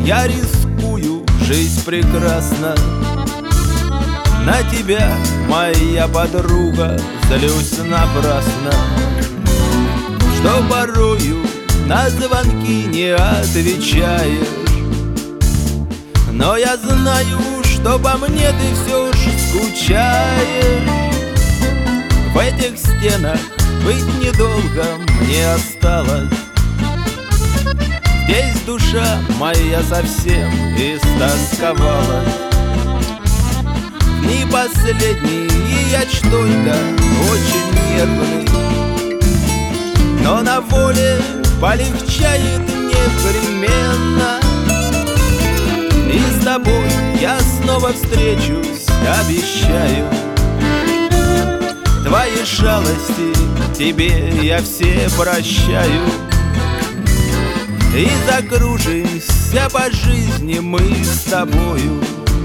я рискую, жизнь прекрасна. На тебя, моя подруга, злюсь напрасно, что порою на звонки не отвечаешь. Но я знаю, что по мне ты все ж скучаешь. В этих стенах быть недолго мне осталось. Здесь душа моя совсем истосковалась. Не последний, и я что-то очень нервный, но на воле полегчает непременно. И с тобой я снова встречусь, обещаю. Твои шалости тебе я все прощаю. И закружимся по жизни мы с тобою.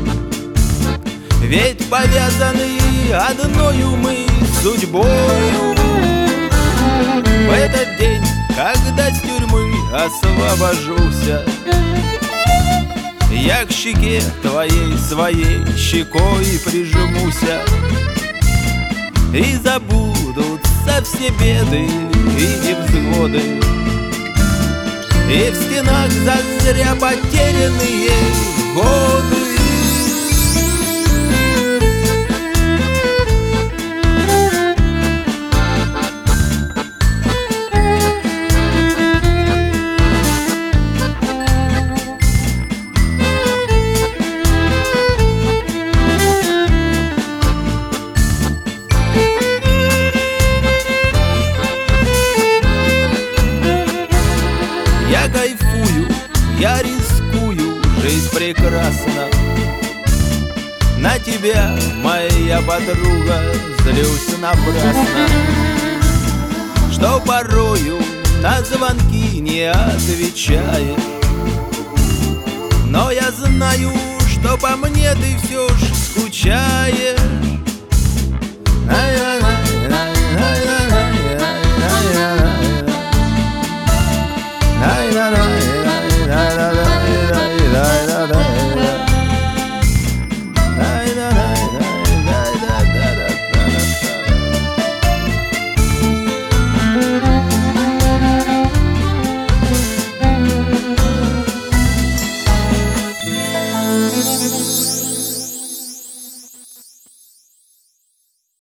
Ведь повязаны одною мы судьбою. В этот день, когда с тюрьмы освобожуся, я к щеке твоей своей щекой прижмуся. И забудутся все беды и невзгоды, и в стенах зазря потерянные годы. Я кайфую, я рискую, жизнь прекрасна. На тебя, моя подруга, злюсь напрасно, что порою на звонки не отвечаешь. Но я знаю, что по мне ты все ж